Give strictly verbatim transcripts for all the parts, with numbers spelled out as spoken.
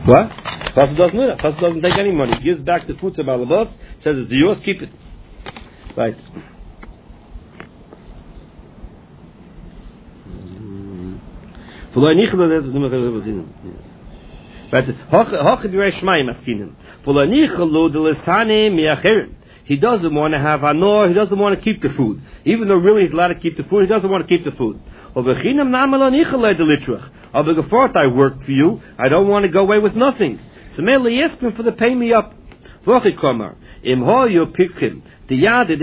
What? Pasuk doesn't do that. Pasuk doesn't take any money. He gives back the food to Balabas, says it's yours, keep it. Right. He doesn't want to have anor, he doesn't want to keep the food. Even though really he's allowed to keep the food, he doesn't want to keep the food. I work for you, I don't want to go away with nothing. So mainly ask him for the pay me up. If the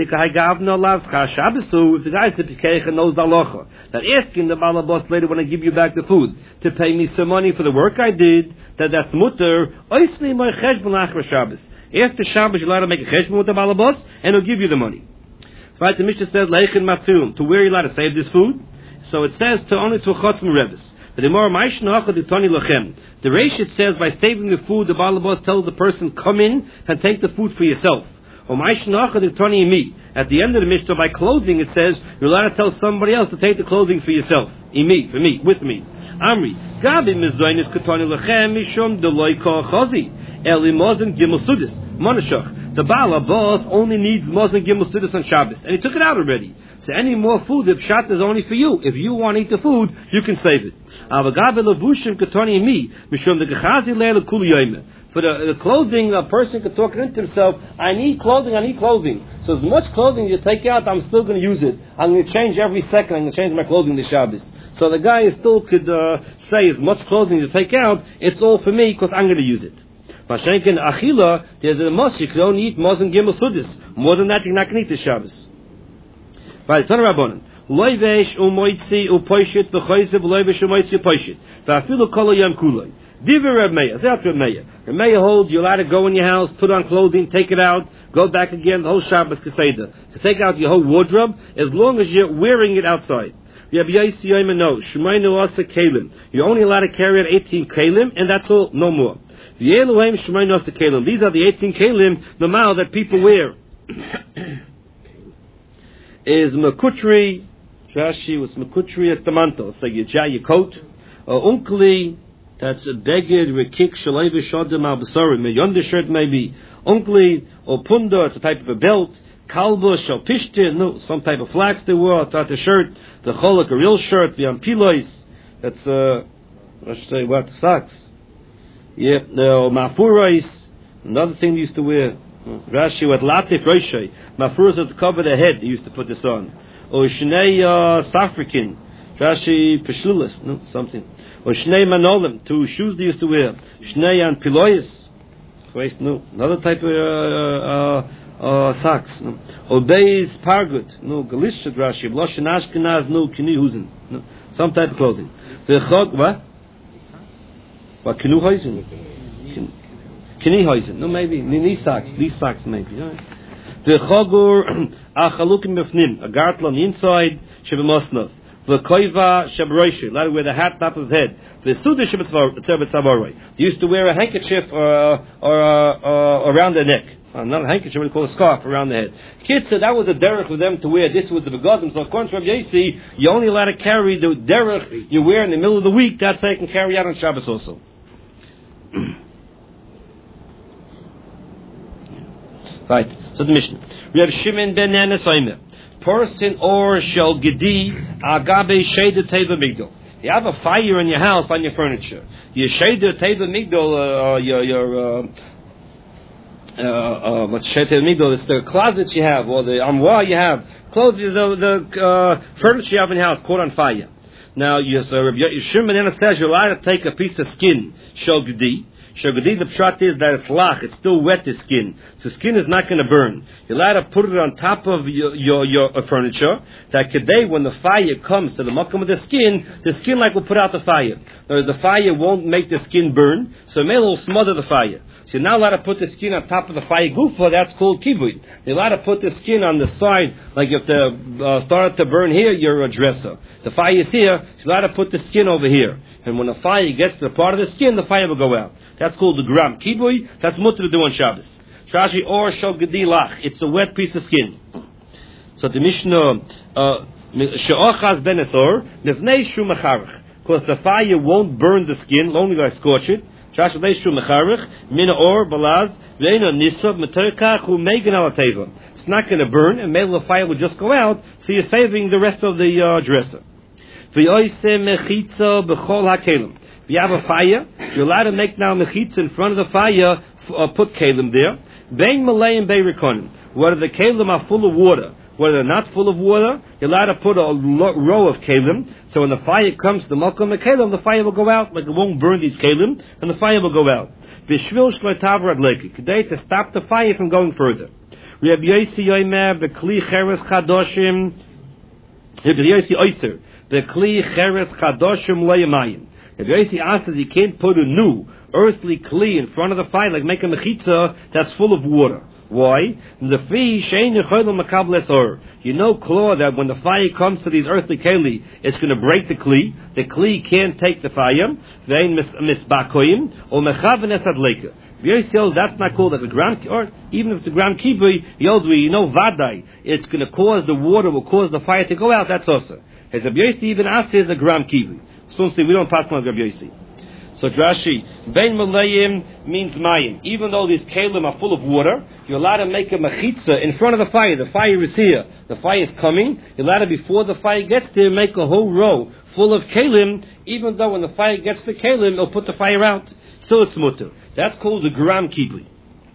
guy said knows the halacha, that asking the balabos later when I give you back the food to pay me some money for the work I did, that that's mutter. Oisli my cheshbon achra Shabbos. After Shabbos you're allowed to make a cheshbon with the balabos, and he'll give you the money. Right? The Mishnah says leichin matzilim, to where you're allowed to save this food. So it says to only to chotzim revis. But the more the Rashid says by saving the food, the balabos tells the person come in and take the food for yourself. At the end of the Mishnah, by clothing, it says you're allowed to tell somebody else to take the clothing for yourself. Imi, for me, with me. Amri, Gabi mizaynis katani lechem mishum deloy kochazi eli mozen gimel sudis manashach. The Baal boss only needs mozen gimel sudis on Shabbos, and he took it out already. So any more food, the pshat is only for you. If you want to eat the food, you can save it. Avagabi levushim katani imi mishum the gechazi leil kuli yoyme. For the, the clothing, a person could talk into himself, I need clothing, I need clothing. So as much clothing you take out, I'm still going to use it. I'm going to change every second, I'm going to change my clothing this Shabbos. So the guy still could uh, say, as much clothing you take out, it's all for me because I'm going to use it. Mashenken achila, there's a must, you can only eat mozen gimel sudis. More than that, you're not going to eat this Shabbos. Right, Tana Rabbanan. Loivesh umoitzi upoishit v'choizev loivesh umoitzi upoishit. V'afilu kolo yam kuloi. Diver Reb Meir. Say after Reb Meir. Reb Meir holds you're allowed to go in your house, put on clothing, take it out, go back again. The whole Shabbos Keseda. To take out your whole wardrobe, as long as you're wearing it outside. You're only allowed to carry out eighteen kalim, and that's all, no more. These are the eighteen kalim, the mile that people wear. Is makutri, Rashi was makutri estamanto. So you tie your coat, or unkli. That's a beged rekik shalei v'shodim al b'sarim. A undershirt maybe unkli or punda. It's a type of a belt. Kalba shal pishtin. No, some type of flax they wore. That's a shirt. The cholak a real shirt. The ampilois. That's uh, let's say what socks. Yeah, the mafurais. Another thing they used to wear. Rashi with latif roshei. Mafuras that cover the head. They used to put this on. Or shnei uh, safrikin. Rashi peshulas. No, something. Or shnei manolim, two shoes they used to wear. Shnei and piloyas. Wait, no, another type of uh, uh, uh, socks. No. Obeis pargut. No, galishad Rashi. Bloshin ashkenaz. No, kini huzen. No, some type of clothing. The chog what? What kinu huzen? Kini huzen. No, maybe these socks. These socks maybe. The chogur achalukim b'fnim. A gartel on the inside. Shebemosnov. The koiva shabroishi, allowed to wear the hat top of his head. The sudish shabbatzavaroi. They used to wear a handkerchief or, or uh, uh, around their neck. Uh, not a handkerchief, we call a scarf around the head. Kids said that was a derech for them to wear. This was the begodim. So according to Rabbi Yossi, you only allowed to carry the derech you wear in the middle of the week. That's how you can carry out on Shabbos also. Right. So the Mishnah. We have Shimon ben Nanas Omer. Person or shel gedi agabe sheda teva migdal. You have a fire in your house on your furniture. You sheda teva migdal. Uh, your your uh, uh, uh, what's sheda teva migdal? It's the closets you have, or the armoire you have, clothes, the the uh, furniture you have in your house caught on fire. Now, yes, uh, Shimon says you're allowed to take a piece of skin shel gedi. Shagadi, the pshat is that it's lach, it's still wet, the skin. So the skin is not going to burn. You're allowed to put it on top of your your, your uh, furniture, that today when the fire comes to the makam of the skin, the skin like will put out the fire. Whereas the fire won't make the skin burn, so it may will smother the fire. So you're not allowed to put the skin on top of the fire gufa, that's called kibui. You're allowed to put the skin on the side, like if the uh, started to burn here, you're a dresser. The fire is here, you're allowed to put the skin over here. And when the fire gets to the part of the skin, the fire will go out. That's called the gram. Kibui, that's mutter to do on Shabbos. Shashi or shal gedilach. It's a wet piece of skin. So the Mishnah, she'ochaz ben esor, nevnei shu mecharach. Because the fire won't burn the skin, only going to scorch it. Trash leishu mecharich mina or balaz veina nisav meterkach hu megan al teva. It's not going to burn, and maybe the fire will just go out, so you're saving the rest of the uh, dresser. V'yoyse mechitza b'chol hakelim. If you have a fire, you're allowed to make now mechitza in front of the fire, uh, put kelim there. Bein malay and beirikonim. Whether the kelim are full of water, whether they're not full of water, you're allowed to put a lo- row of kelim. So when the fire comes to the mokum of kelim, the fire will go out, like it won't burn these kelim, and the fire will go out. V'shvil shloitav radleki. Today to stop the fire from going further. Rabbi Yosi yoymer b'kli cheres chadoshim. Rabbi Yosi oyser b'kli cheres chadoshim loyamayim. If Yosi answers you can't put a new earthly kli in front of the fire, like make a mechitza that's full of water. Why? The fish ain't makables or. You know, Claw, that when the fire comes to these earthly keli, it's going to break the kli. The kli can't take the fire. Vein misbakoyim or mechavenes adleka. Yosi, that's not called as a ground, or even if it's a ground kibui, you know vadai, it's going to cause the water, will cause the fire to go out. That's also. As Rabbi Yosi even asks, is a ground kibui. So we don't pass on Rabbi Yosi. So Rashi, bein malayim means mayim. Even though these kelim are full of water, you're allowed to make a mechitza in front of the fire. The fire is here. The fire is coming. You're allowed to, before the fire gets there, make a whole row full of kelim. Even though when the fire gets the kelim, it'll put the fire out. Still it's mutter. That's called the gram kibui.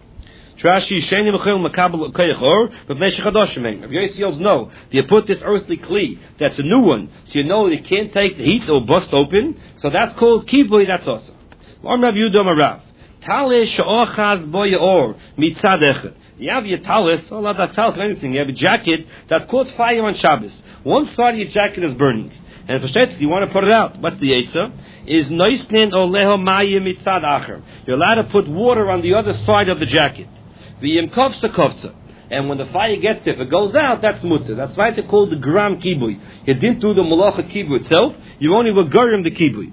Trashi sheni mechil makabel kayachor, but meshachadoshem. If Yosi yells no, you put this earthly kli, that's a new one, so you know it can't take the heat, it'll bust open. So that's called kibui. That's also. Om Rav Yudom Arav. Talis she'ochaz bo yaor mitzad echad. You have your talis, all of that talis, anything. You have a jacket that caught fire on Shabbos. One side of your jacket is burning. And for you want to put it out. What's the Yetzer? Is noisnin oleho mayim mitzad acher. You're allowed to put water on the other side of the jacket. V'yim kovsa kovsa. And when the fire gets there, if it goes out, that's mutter. That's why they call the gram kibui. You didn't do the malacha kibui itself. You only were gurim the kibui.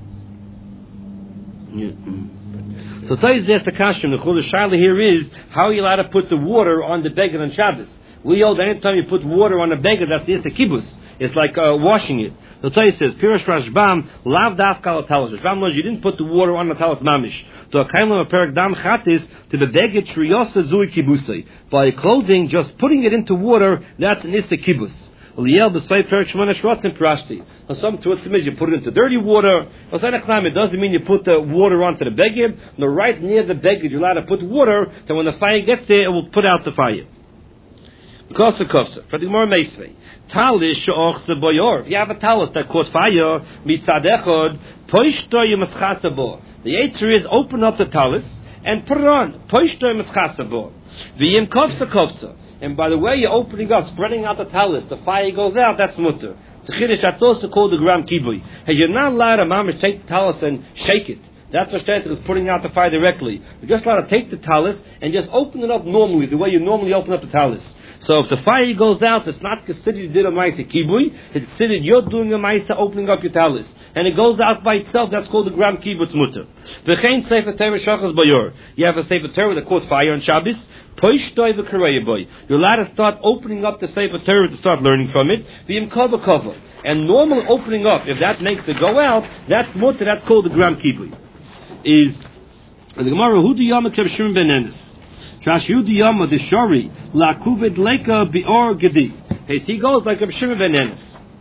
Yeah. So tell you this, the kashim, the chul shaila here is, how are you allowed to put the water on the beggar on Shabbos? We hold that anytime you put water on a beggar, that's the kibbutz. It's like uh, washing it. The Torah says, Pirush Rashbam, lav dafkal talis. Rashbam knows you didn't put the water on the talis mamish. To a kaimlam perak dam chatis, to the beggar triyosa zui kibbusay. By clothing, just putting it into water, that's an issa kibbutz. Liel b'say perak shmona shrotzim prashti. Now some to it you put it into dirty water. It doesn't mean you put the water onto the beggar. No, right near the beggar, you're allowed to put water, that when the fire gets there, it will put out the fire. Because of kofsa, for the more meisvei, talis she'och zeboyor. If you have a talis that caught fire, mitzad echod, poishto yemaschasabo. The Yetzer is open up the talis and put it on. Poishto yemaschasabo. V'yim kofsa kofsa. And by the way you're opening up, spreading out the talis, the fire goes out. That's mutter. It's a chiddush. That's also called the gram kibui. Hey, you're not allowed to mamish take the talis and shake it. That's what Shtetzer is putting out the fire directly. You're just allowed to take the talis and just open it up normally, the way you normally open up the talis. So if the fire goes out, it's not considered you did a ma'isa kibui. It's considered you're doing a ma'isa opening up your talis, and it goes out by itself. That's called the gram kibbutz mutter. V'chein sefer Torah shachas bayor. You have a sefer Torah that caught fire on Shabbos. Poishtoi v'karei boy. You're allowed to start opening up the sefer Torah to start learning from it. V'im kava kava. And normal opening up, if that makes it go out, that's mutter. That's called the gram kibui. Is the Gemara who do yama Reb Shimon ben Ennis. Trash Yudi Yama the Shari La Kuvid Leka Bior Gedi. Hey, he goes like a Shimon ben Ennis.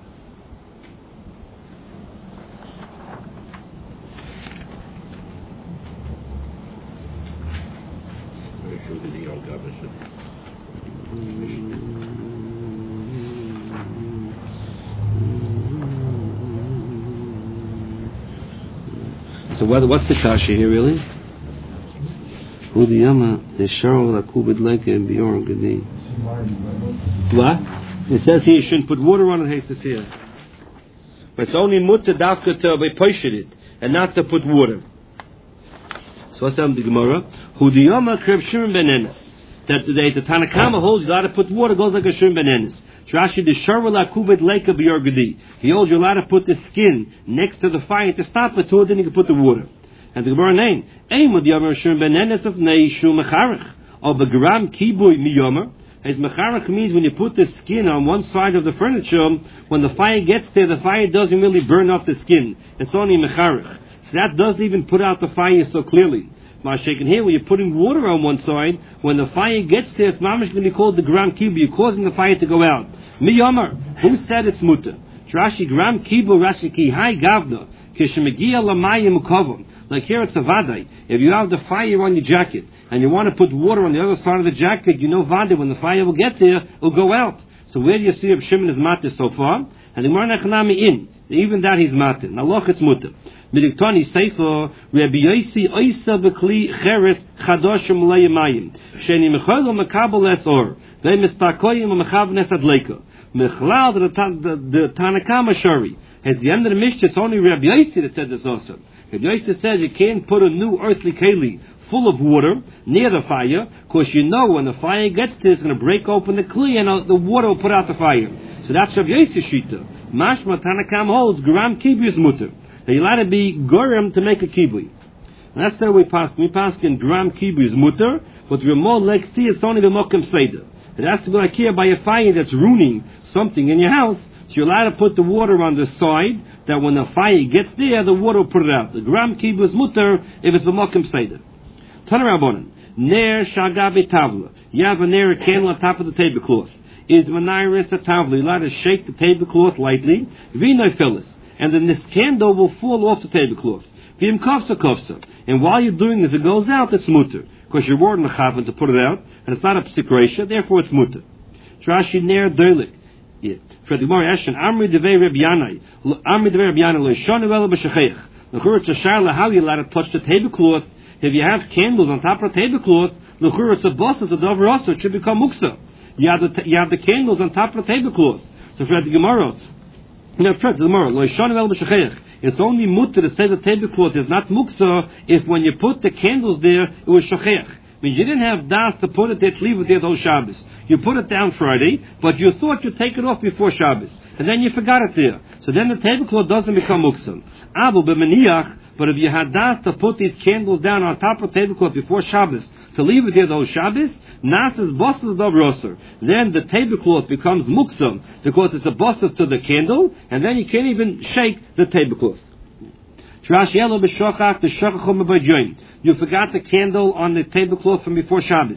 So what, what's the kasha here really? Udiyama the Sharol Akubid Leke and Bior Gedi. What? It says here you shouldn't put water on it, has to see it. But it's only mutter dafka to be poishit it and not to put water. So what's that the Gemara? Udiyama Reb Shimon ben Ennis. That the, the Tanakama holds you're allowed to put water, goes like a Shimon ben Ennis. Rashi the Sharol Akubid Leke Bior Gedi. He holds you're allowed to put the skin next to the fire to stop it, to it, then you can put the water. And the Gemara name, Aim with Yomer Shum ben Ennis of Neishu Mecharech, or Begram Kibui Mi Yomer. As Mecharech means when you put the skin on one side of the furniture, when the fire gets there, the fire doesn't really burn off the skin. It's only Mecharech. So that doesn't even put out the fire so clearly. Mashaken here, when you're putting water on one side, when the fire gets there, it's not going to be called the gram kibu. You're causing the fire to go out. Mi Yomar, who said it's mutter? Rashi gram kibu Rashi ki hai gavna kishemegia lamayim ukavom. Like here it's a vadai. If you have the fire on your jacket and you want to put water on the other side of the jacket, you know vadai, when the fire will get there, it'll go out. So where do you see Reb Shimon is matter so far? And the Gemara Nechanami in. Even that he's matter. Now look, it's mutter. Midiktani Sefer Rabbi Yosi Oisa Bekli Cheres Chadoshim Leyamayim Sheni Mecholo Mekabel Es Or Ve Mistakoyim Mechav Nesad Leika Mechlal the Tanakama Shari. At the end of the Mishnah, it's only Rabbi Yosi that said this also. Rabbi Yosi says you can't put a new earthly keli full of water near the fire, because you know when the fire gets there, it's going to break open the kli and the water will put out the fire. So that's Rabbi Yosi Shita. Mashma Tanakam holds Gram Kibu is mutter. That you're allowed to be gorim to make a kibui. And that's the way we pass. We pass in gram kibui is mutter, but we're more like see it's only the mokum seder. It has to be like here by a fire that's ruining something in your house. So you're allowed to put the water on the side that when the fire gets there, the water will put it out. The gram kibui is mutter if it's the mokum seder. Turn around on ner shagabe tavla. You have a ner a candle on top of the tablecloth. Is maniris a tavla? You're allowed to shake the tablecloth lightly. Vino phyllis. And then this candle will fall off the tablecloth. V'im kafsa kafsa. And while you're doing this, it goes out, it's mutter. Because you're warning the chavan to put it out, and it's not a psikresha, therefore it's mutter. Trashi ner doilik. For the Gemara Eshen, Amri devei Reb Yanai, Amri devei Reb Yanai, Leishonu ela b'shechech. L'chur it's a sharla, how you're allowed to touch the tablecloth. If you have candles on top of the tablecloth, l'chur it's a boss, it's a dover also, it should become muksa. You have the, you have the candles on top of the tablecloth. So for the Gemara, No, it's only mutter to say the tablecloth is not muksa if when you put the candles there, it was shachech. Means you didn't have das to put it there to leave it there those Shabbos. You put it down Friday, but you thought you'd take it off before Shabbos. And then you forgot it there. So then the tablecloth doesn't become muksa. Abu b'meniach, but if you had das to put these candles down on top of the tablecloth before Shabbos, to leave it there those Shabbos, Nas's bosses of roser. Then the tablecloth becomes muksum because it's a bosses to the candle, and then you can't even shake the tablecloth. You forgot the candle on the tablecloth from before Shabbos.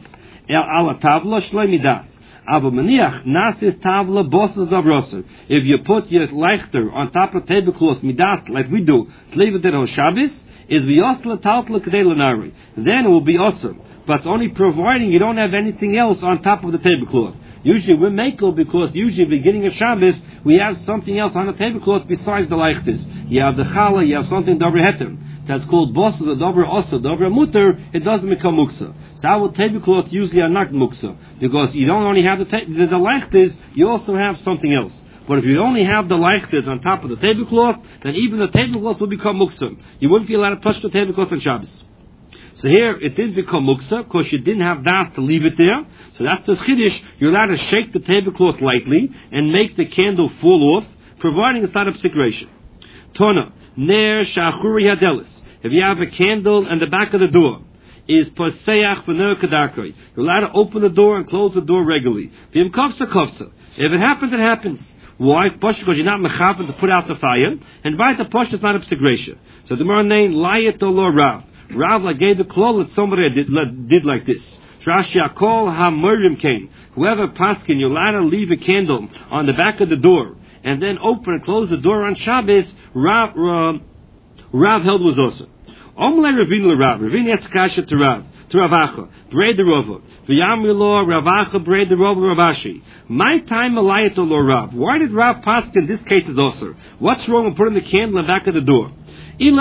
If you put your leichter on top of the tablecloth midas like we do, to leave it there on Shabbos, is then it will be awesome. But it's only providing you don't have anything else on top of the tablecloth. Usually we're makel because usually beginning of Shabbos we have something else on the tablecloth besides the leichtes. You have the challah, you have something dover heter. That's called bosses or dover osa, dover mutter. It doesn't become muksa. So our tablecloth usually are not muksa because you don't only have the ta- the, the leichtes, you also have something else. But if you only have the leichtes on top of the tablecloth, then even the tablecloth will become muksa. You wouldn't be allowed to touch the tablecloth on Shabbos. So here it didn't become muksa because you didn't have das to leave it there. So that's the chiddush. You're allowed to shake the tablecloth lightly and make the candle fall off, providing it's not a psikration. Tona ner shachuri hadelis. If you have a candle and the back of the door is paseach v'ner kadarkoi, you're allowed to open the door and close the door regularly. V'im kofsa kofsa. If it happens, it happens. Why? Because you're not mechaven to put out the fire, and by the posh it's not a psikration. So the Gemara name layet olo rav. Rav gave the cloth that somebody did, did like this. Rashi Akol HaMurim came. Whoever paskin, you're allowed to leave a candle on the back of the door and then open and close the door on Shabbos. Rav, Rav, Rav held was also. Omle Ravina LeRav. Ravina Yatzkasha to Rav. To Ravacha. Braid the Rova. V'yamilo Ravacha braid the Rova Ravashi. My time Malayat Lo Rav. Why did Rav paskin this case is also? What's wrong with putting the candle on the back of the door? If you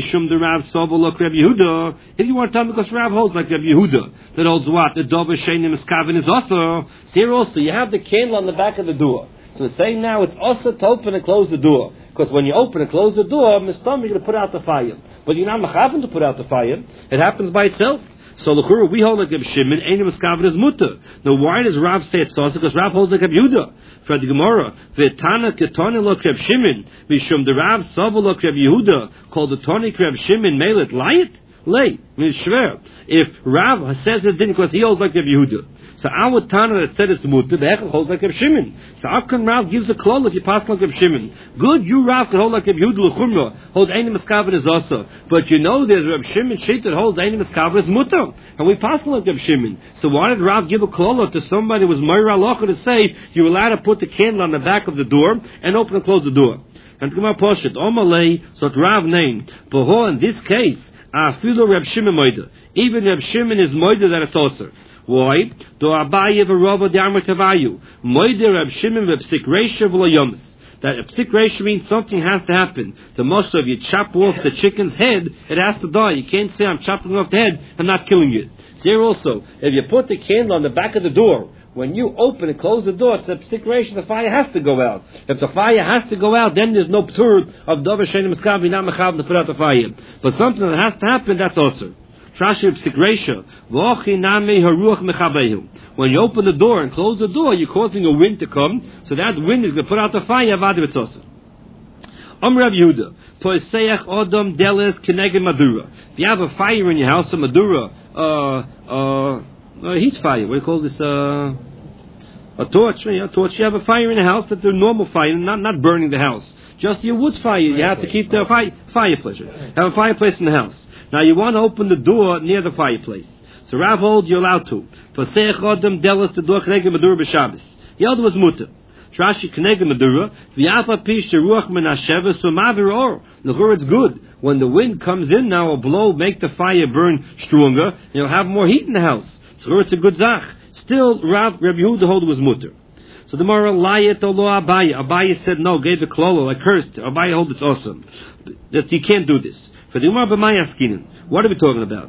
want to tell me because Rav holds like Rabbi Yehuda, that holds what? The Dover Sheinim Eskavin is also. Here also, you have the candle on the back of the door. So it's saying now it's also to open and close the door. Because when you open and close the door, Mistam, you're going to put out the fire. But you're not mechaven to put out the fire. It happens by itself. So l'chura we hold like Reb Shimon, Einim Eskavin is mutter. Now why does Rav say it's also? Because Rav holds like Reb Yehuda. For the Gemara, V'tana ketoni lo Reb Shimon, Mishum the Rav Savo lo Reb Yehuda, called the Toni Reb Shimon Melet Layit. Lay, means shver. If Rav says it didn't because he holds like Rav Yehuda. So our Tana that said it's mutter, the Echel holds like Rav Shimon. So how can Rav gives a klol if you pass like Rav Shimon? Good, you Rav can hold like Rav Yehuda l'chumra, holds Einim Eskaven is also. But you know there's Rav Shimon Shit that holds Einim Eskaven is mutter. And we pass like Rav Shimon. So why did Rav give a klol to somebody who was Meir Halacha to say you're allowed to put the candle on the back of the door and open and close the door? And to come out Poshet, Omalei, so Rav named. But in this case, Afilu Reb Shimon Moida. Even Reb Shimon is Moida that it's also. Why? Do Abaye v'Rava d'Amar Tavayu. Moida Reb Shimon v'Psik Reisha v'Lo Yomis. That a Psik Reisha means something has to happen. The most of you chop off the chicken's head, it has to die. You can't say I'm chopping off the head, I'm not killing it. Here also, if you put the candle on the back of the door, when you open and close the door, it's a Psik Reisha, the fire has to go out. If the fire has to go out, then there's no ptur of Dover Shenim Eskavi, not Mechav to put out the fire. But something that has to happen, that's also. Trashi Psik Reisha, V'ochi Nami Haruach Mechabehu. When you open the door and close the door, you're causing a wind to come, so that wind is going to put out the fire, Vadim it's also. Om Rav Yehuda, Poiseach Odom Deles Keneged Madura. If you have a fire in your house, a Madura, uh, uh, a heat fire, what do you call this, uh, a torch, yeah, a torch. You have a fire in the house, that's a normal fire, not not burning the house. Just your wood fire. You have to keep the fire, fireplace. Have a fireplace in the house. Now you want to open the door near the fireplace. So Rav holds you're allowed to. For Seich Odom Delas the door Kneged Madura b'Shabbos. The other was mutter. Trashi Kneged Madura. V'yafa pish ruach min hasheva so mavir or. Look, it's good when the wind comes in now, will blow, make the fire burn stronger, and you'll have more heat in the house. So it's a good zach. Still, Rav Rabbi Yehuda hold was mutter. So the Gemara layet olo Abaye. Abaye said no, gave the klolo, I cursed. Abaye hold it's awesome. That you can't do this. For the Gemara b'maya skinin. What are we talking about?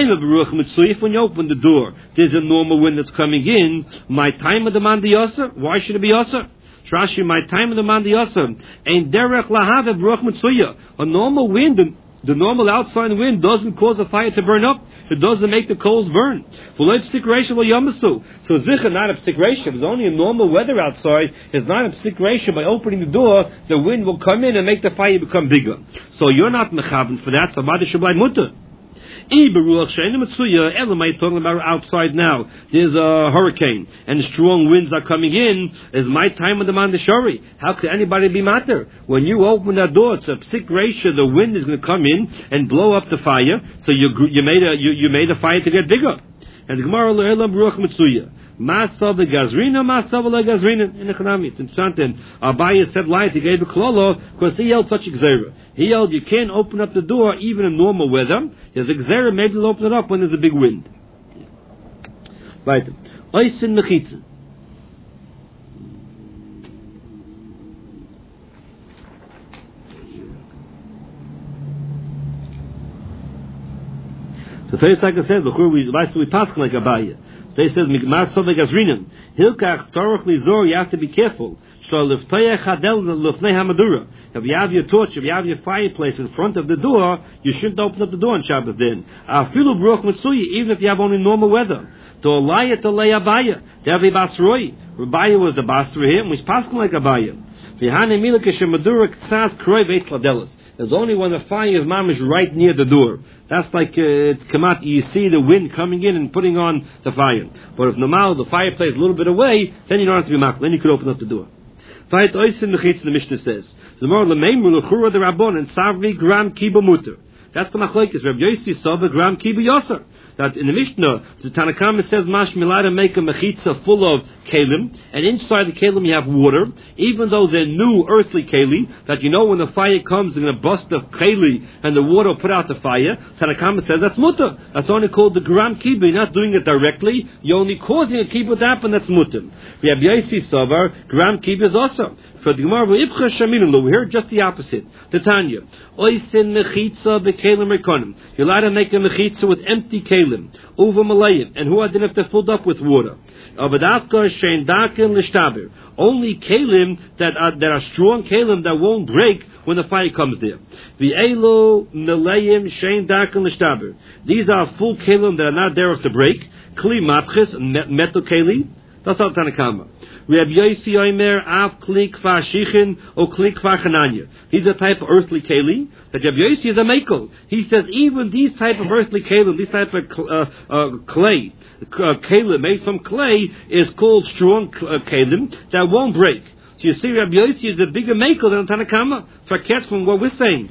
If when you open the door, there's a normal wind that's coming in. My time of the mandi yasa. Why should it be yasa? Trashi, my time of the mandi yasa. Ein derech lahav b'ruach mitzuya. A normal wind, the normal outside wind doesn't cause a fire to burn up. It doesn't make the coals burn. So zicha not a psik reisha. It's only a normal weather outside. It's not a psik reisha. By opening the door, the wind will come in and make the fire become bigger. So you're not mechaben for that. So mother should be mutter. Talking about outside now. There's a hurricane and strong winds are coming in. Is my time of the mandashari? How could anybody be matter? When you open that door, it's a psik reisha. The wind is going to come in and blow up the fire. So you you made a you, you made a fire to get bigger. And the Gemara le'elam ruach mitzuya. Masa v'gazrina, masa v'legazrina. In the Chanami, it's interesting. Abaye said light. He gave a klolo because he held such a gzera. He held you can't open up the door even in normal weather. There's a gzera, maybe they'll open it up when there's a big wind. Right. Oisin mechitzen. So first, like I said, before we we pass like Abaye. So he says, "Mikmas soveg azrinim hilkach tzarich lizor." You have to be careful. If you have your torch, if you have your fireplace in front of the door, you shouldn't open up the door on Shabbos. Then, even if you have only normal weather. To Alaya to lay Abaye. To have a basroi. Abaye was the basra here, and we pass like Abaye. There's only when the fire of mom is right near the door. That's like uh, it's come out. You see the wind coming in and putting on the fire. But if normal the fireplace is a little bit away, then you don't have to be makl. Then you could open up the door. Fight oisin mechitz. The Mishnah says the more lemeimur lechura the rabbon and savri gram kiba muter. That's the machlekes. Rabbi Yossi saw the gram kiba yoser. That in the Mishnah, the Tanakama says, Mash Milada make a mechitza full of kalim, and inside the kalim you have water, even though they're new earthly keli, that you know when the fire comes, they're going to bust the keli, and the water will put out the fire. Tanakama says, that's mutter. That's only called the gram kibbeh. You're not doing it directly, you're only causing a kibbeh to happen, that's mutter. We have Yaisi Savar, gram kibbeh is also. For the Gemara, we heard just the opposite. The Tanya, Oisin mechitza bekelim rekonim. You're allowed to make a mechitza with empty kelim, uva malayim, and who didn't have to fill up with water. Avadavka shein daken l'shtaber. Only kelim that are that are strong kelim that won't break when the fire comes there. V'elo malayim shein daken l'shtaber. These are full kelim that are not there to break. Kli matches metal keli. That's all Tanakama. Rabbi Yossi Omer Av Kli Kvar Shichin or Kli Kvar Chananya. These are type of earthly keli. That Rabbi Yossi is a mekel. He says even these type of earthly keli, these type of uh, uh, clay, uh, keli made from clay is called strong uh, kelim that won't break. So you see, Rabbi Yossi is a bigger mekel than Tanakama. Forget from what we're saying.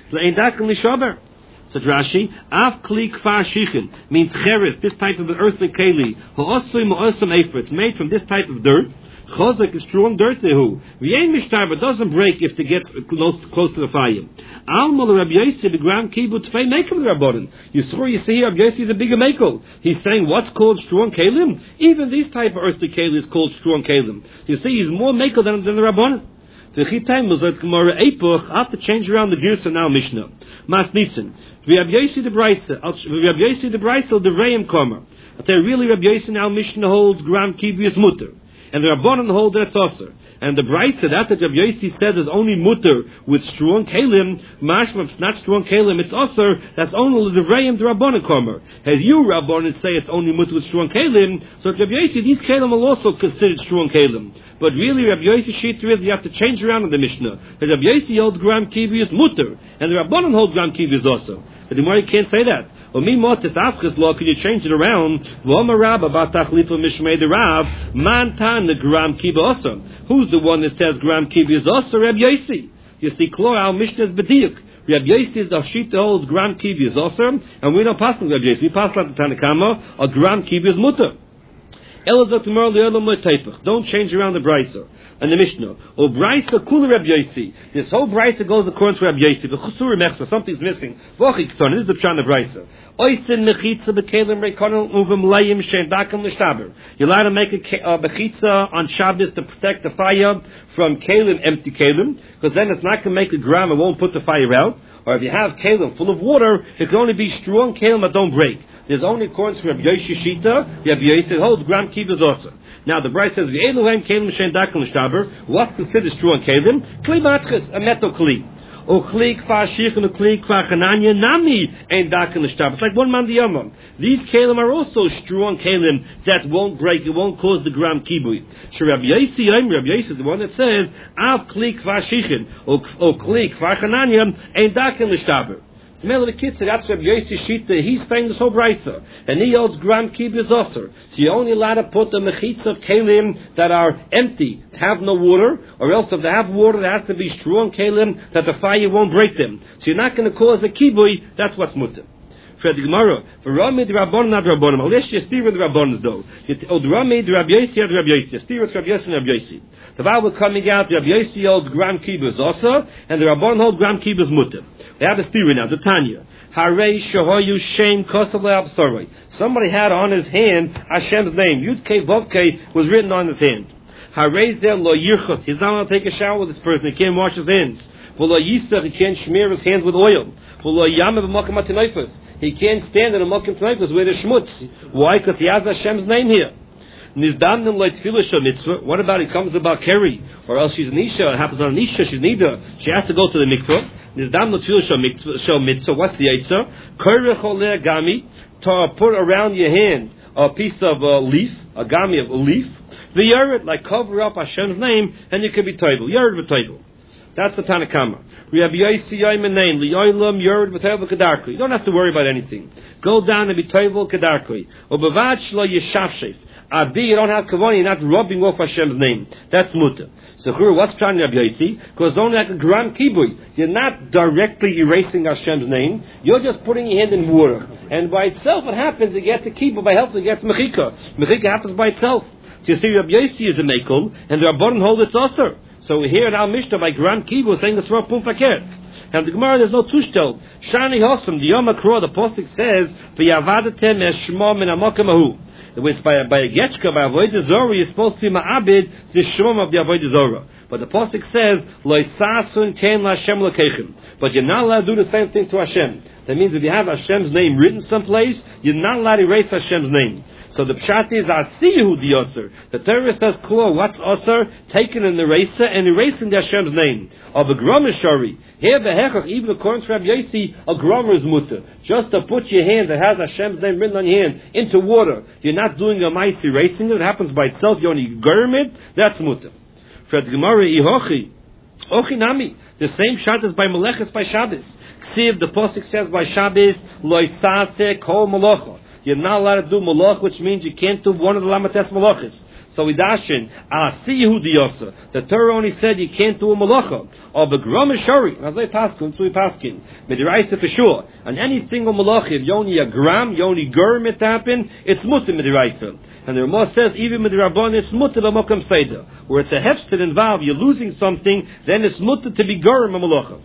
So Rashi, Av Kli Kvar Shichin means cheres, this type of earthly keli. Ha'osui ma'osam efer. It's made from this type of dirt. Chozak is strong dirt tehu. V'yein mishtar, but doesn't break if it gets close, close to the fire. Alma Rabbi Yossi begram kibu tfei mekel rabbanon. You saw, you see, Rabbi Yossi is a bigger mekel. He's saying what's called strong kelim. Even these type of earthly keli is called strong kelim. You see, he's more mekel than, than the rabbanon. The chitain was like Gemara epoch. I have to change around the girsa now Mishnah. Mas nissen. Rabbi Yossi the Brisa. Rabbi Yossi the Brisa the Reim Komer. I tell you, really, Rabbi Yossi now Mishnah holds gram kivius mutter. And the Rabbanon hold that it's osir. And the Brisa, that that Rabbi Yossi said is only mutter with strong kelim, mashma, it's not strong kelim, it's osir, that's only the Reim the Rabbanon Komer. As you, Rabbanon, say it's only mutter with strong kelim, so Rabbi Yossi, these kelim are also considered strong kelim. But really, Rabbi Yossi Shita is you have to change around in the Mishnah. Because Rabbi Yossi holds gram kivius mutter, and the Rabbanon hold gram kivius also. But the Gemara can't say that. Well, me motis afkas law, could you change it around? V'omar Rab about tachlifa mishmei the Rav mantan the gram kiva also. Who's the one that says gram kiva is also? Rabbi Yossi. You see, Klor al Mishnah is b'diuk. Rabbi Yossi is the Shita holds gram kiva is also, and we don't pass on Rabbi Yossi. We pass on the Tanakama, or gram kiva is mutter. Don't change around the Brisa and the Mishnah. Or Brisa kula Rabbi Yossi. This whole Brisa goes according to Rabbi Yossi. The Chusur Mechsa, something's missing. This is the Pshan of Brisa. Oisin mechitza bekelim rekonim uvim layim shein dakim l'shtaber. You're allowed to make a uh, mechitza on Shabbos to protect the fire from kelim, empty kelim, because then it's not going to make a gram, it won't put the fire out. Or if you have kelim full of water, it can only be strong kelim that don't break. There's only according to Rabbi Yossi Shita, Rabbi Yossi holds gram kiva also. Now the Bride says, "V'eluhem kelim shein dakim l'shtaber." What's considered strong kelim? Kli matches, a metal kli. O kli kvar shich and o kli kvar chananya nami ain't dakim l'shtaber. It's like one man the yamam. These kelim are also strong kelim that won't break, it won't cause the gram kibui. So Rabbi Yossi, Rabbi Yossi is the one that says, "Av kli kvar shichin o kli kvar chananya ain't dakim l'shtaber." Smell of the kids, that's Rabbi Yossi Shita, he's saying this whole brisa. And he holds gram kibbutz osir. So you're only allowed to put the mechitza of kelim that are empty, have no water, or else if they have water, there has to be strong kelim that the fire won't break them. So you're not going to cause a kibui, that's what's mutter. For the Gemara, for Rami the Rabbanon not Rabbanon, unless you steer with the Rabbanon though. Oh, the Rami the Rabbi Yossi or the Rabbi Yossi, steer with Rabbi Yossi and Rabbi Yossi. The Bible coming out, the Rabbi Yossi holds gram kibbutz osir, and the Rabbanon holds gram kibbutz mutter. They have a theory now, the Tanya. Harei shahoyu shem kosav le'absoroi. Somebody had on his hand Hashem's name. Yud Kei Vav Kei was written on his hand. Harei zeh lo yirchot. He's not going to take a shower with this person. He can't wash his hands. V'lo yisach. He can't smear his hands with oil. V'lo yamav b'mokim ha'tenoifos. He can't stand in a mokim tenoifos where there's schmutz. Why? Because he has Hashem's name here. What about it comes about Kerry? Or else she's an Isha, it happens on an Isha, she's neither. She has to go to the mikvah. What's the Eitzah? Gami, to put around your hand a piece of a leaf, a gami of a leaf. The Yerid, like cover up Hashem's name, and you can be Toivel. Yerid v'Toivel. That's the Tanakama. Rabbi Yossi Yoimen name, Li'olam Yerid v'Toivel Kedarkoi. You don't have to worry about anything. Go down and be Toivel Kedarkoi. Or Bavad Shlo Yeshavshef. Adi, you don't have kavon, you're not rubbing off Hashem's name. That's mutter. So, what's trying Rabbi Yossi? Because it's only like a gram kibui. You're not directly erasing Hashem's name. You're just putting your hand in water. And by itself, what happens? It gets a kibui. By help, it gets mechika. Mechika happens by itself. So, you see, Rabbi Yossi is a mekel, and the Rabbanon hold it's osir. So, here in our Mishnah, by gram kibui, saying it's rav pum fakir. And the Gemara, there's no tushtel. Shani Hosam, the Yom HaKro, the Pasuk says, V'yavadatem eshmo min hamokem ahu. It was by, by a getchka, by avodah zorah, you're supposed to be ma'abed the shom of the avodah zorah. But the pasuk says, Loisasun ken Hashem lekechem. But you're not allowed to do the same thing to Hashem. That means if you have Hashem's name written someplace, you're not allowed to erase Hashem's name. So the pshat is Asiyu the Osir. The Torah says, Klo, what's Osir? Taken an eraser and erasing the Hashem's name. Of a grammar shari. Here, behechach, even according to Rabbi Yossi, a grammar is mutter. Just to put your hand that has Hashem's name written on your hand into water. You're not doing a mice erasing it. It happens by itself. You only germ it. That's mutter. For the Gemara, ihochi. Ochinami. The same pshat is by Melechus by Shabbos. Ksiv, the pasuk says by Shabbos, loisase kol malacha. You're not allowed to do malach, which means you can't do one of the lamates malachas. So we dashin, asiyu diyosa. The Torah only said you can't do a malacha. Or begram shari. Azay paskin, so we paskin. Midiraisa for sure. And any single malacha, if you only a gram, you only germ it happen, it's mutter midiraisa. And the Ramah says, even midirabon, it's mutter b'mokam seder. Where it's a hefsed involved, you're losing something, then it's mutter to be germ a malacha.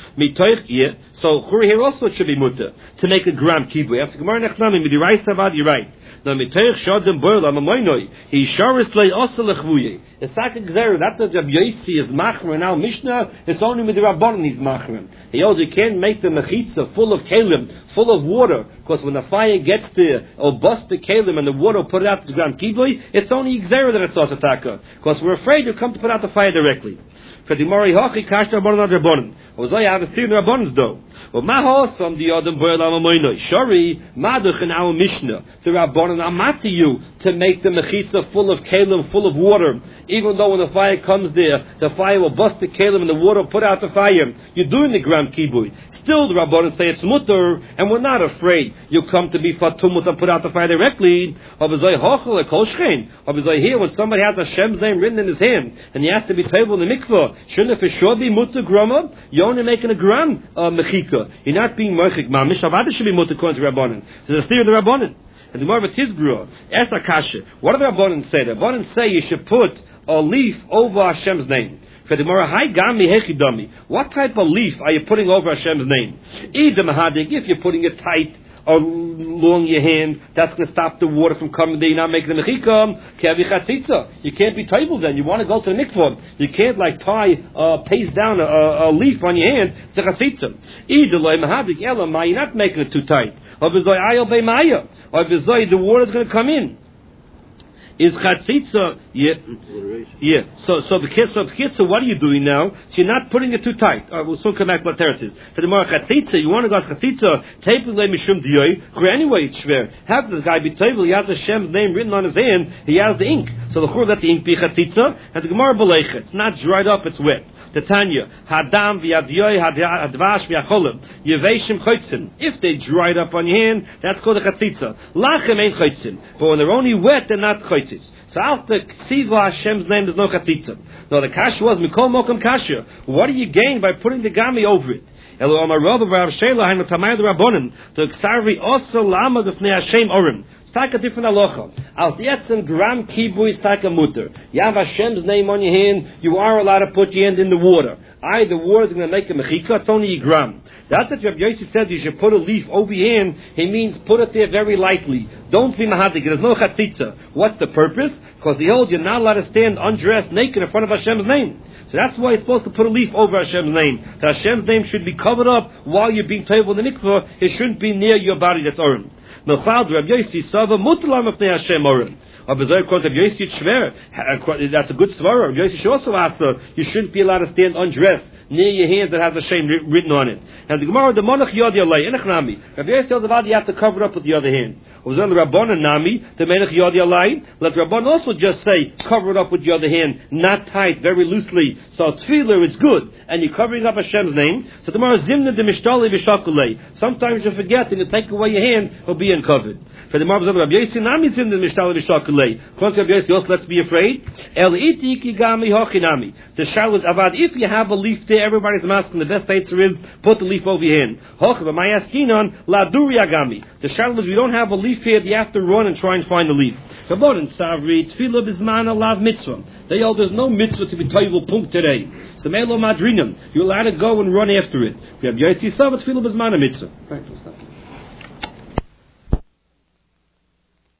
So here also it should be mutter to make a gram kibu. After Gemara Nechnami, midiraisa avad, you're right. Now mitoich shodem boil am amoinoi. He sharis lei also lechvuye. It's like a gzeru. That's what Rabbi Yossi is machmer. Now Mishnah, it's only midirabon he's machmer. He also can't make the mechitza full of kalim, full of water, because when the fire gets there, it'll bust the kalim and the water will put it out to the gram kibu. It's only gzeru that it's also taka, because we're afraid you'll come to put out the fire directly. For the Mori Hachi Kashta Rabbanon Rabbanon. Was I have a steer in the Rabbanons though? Well, Mahosam the Adam Boil Amamoino. Shari, Maduch in our Mishnah. The Rabbanon Amati you to make the Mechitza full of kalim, full of water. Even though when the fire comes there, the fire will bust the kalim and the water will put out the fire. You're doing the gram kibui. Still, the Rabbanon say it's mutter, and we're not afraid you'll come to be fatumut and put out the fire directly. Obizoi Hochel a Kolshchein. Obizoi here, when somebody has Hashem's name written in his hand, and he has to be table in the mikvah, shouldn't it for sure be mutter grama? You're only making a gram uh, mechika. You're not being mochik mamish. Avada should be mutter according to Rabbanon. There's a steer of the Rabbanon. And the more of a tizbrua, Esa Kasha. What do the Rabbanon say? The Rabbanon say you should put a leaf over Hashem's name. For the more high gami hechidami. What type of leaf are you putting over Hashem's name? Idam hadik. If you're putting it tight along your hand, that's going to stop the water from coming there. You're not making the mechikam. Kevi chatzitza. You can't be table then. You want to go to the mikvah. You can't like tie, uh, paste down a, a, a leaf on your hand. It's a chatzitza. Idaloi mahadik elamai. You're not making it too tight. Or bezoi ayel beimaya. Or bezoi the water's going to come in. Is chatzitza, yeah, yeah. So, so the kids, so the kids, so what are you doing now? So you're not putting it too tight. All right, we'll soon come back to what teretz is. For the more chatzitza, you want to go chatzitza, table le mishum diyoi. Anyway, it's schwer. Have this guy be table? He has Hashem's name written on his hand. He has the ink. So the chur let the ink be chatzitza, and the gemara beleicha. It's not dried up. It's wet. The Tanya, Hadam v'Yadyoy Hadvash v'Yacholim Yeveshim Chotzin. If they dried up on your hand, that's called a chatzitza. Lachem ain't chotzin, but when they're only wet, they're not chotzis. So after Ksiva Hashem's name, there's no chatzitza. No, the kasha was Mikol Mokum kasha. What do you gain by putting the gami over it? Elo Amar Rabba Rav Shela Hainu Tamay the Rabbonim to Ksarvi also Lama B'fnei Hashem Orim. Take a different halacha. Als yetzen gram kibui is take a mutter. You have Hashem's name on your hand. You are allowed to put your hand in the water. I, the water is going to make a mechika. It's only a gram. That's what Rabbi Yossi said. You should put a leaf over your hand. He means put it there very lightly. Don't be mahadik. There's no chatzitza. What's the purpose? Because he holds you're not allowed to stand undressed naked in front of Hashem's name. So that's why he's supposed to put a leaf over Hashem's name. That Hashem's name should be covered up while you're being table in the mikvah. It shouldn't be near your body. That's orim. Melchad Rabbi Yossi Sava Mutlam of Hashem Orim. Aber so Rabbi Yossi it's schwer. That's a good svara. Rabbi Yossi should also ask her, you shouldn't be allowed to stand undressed near your hands that has Hashem written on it. And the Gemara, the Monach Yod Yalei, Enech Nami. Rabbi Yossi tells about you have to cover it up with the other hand. Was on the Rabbanan Nami, the Menach Yod Yalei. Let Rabban also just say, cover it up with the other hand, not tight, very loosely. So tefillah, it's good. And you're covering up Hashem's name. So tomorrow, Zimna de Mishtali Vishakulei. Sometimes you forget and you take away your hand, it'll be uncovered. For the Marbles of Rabbi Yossi, Nami Zimna de Mishtali Vishakulei. According to Rabbi Yossi, also let's be afraid. El iti kigami hochinami. The shal is avad. If you have a leaf there, everybody's asking, the best answer is, put the leaf over your hand. Hoch, but my askinon, la duriyagami. The shal is, we don't have a leaf here, you have to run and try and find the leaf. Rabbanan Savri, Tefillah Bizman Alav Mitzvah. They all, there's no mitzvah to be toivel punk today. So Melo Madrinam, you're allowed to go and run after it. Rabbi Yossi Savri, Tefillah Bizman Mitzvah. Right, we'll stop.